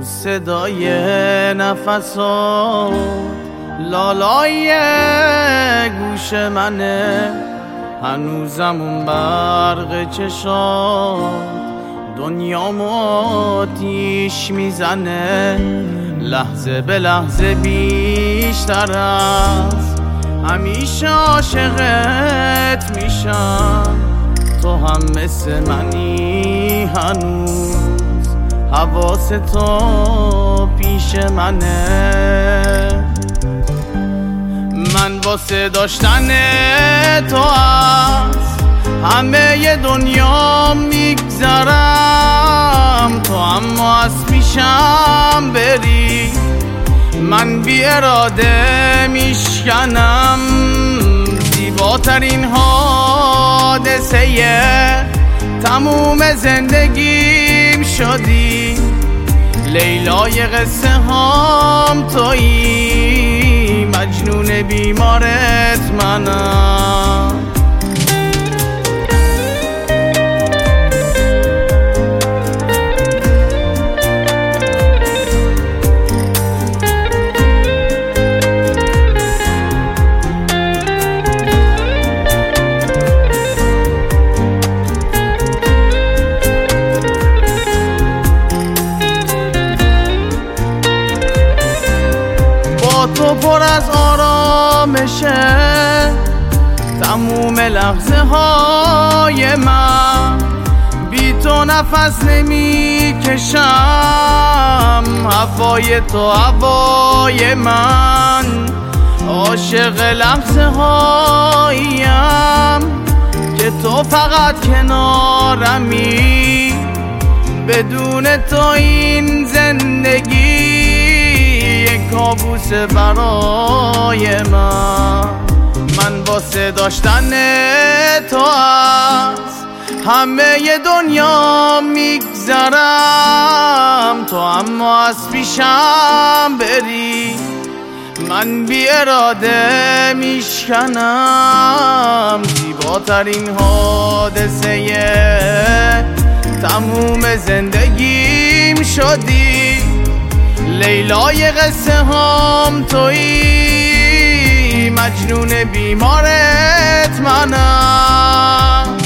صدای نفسات لالای گوش منه، هنوزم اون برق چشات دنیامو آتیش میزنه، لحظه به لحظه بیشتر از همیشه عاشقت میشم. تو هم مثل منی هنوز، حواس تو پیش منه. من واسه داشتن تو از همه دنیا میگذرم، تو اما از پیشم بری من بی اراده میشکنم. زیباترین حادثه تموم زندگیم شدی، لیلای قصه هام تویی، مجنون بیمارت منم. تو پر از آرامشه تموم لحظه های من، بی تو نفس نمی کشم، هوای تو هوای من. عاشق لحظه هاییم که تو فقط کنارمی، بدون تو این زندگی کابوس برای من واسه داشتن تو از همه دنیا میگذرم، تو اما از پیشم بری من بی اراده میشکنم. زیباترین حادثه تموم زندگیم شدی، لیلای قصه هام تویی، مجنون بیمارت منم.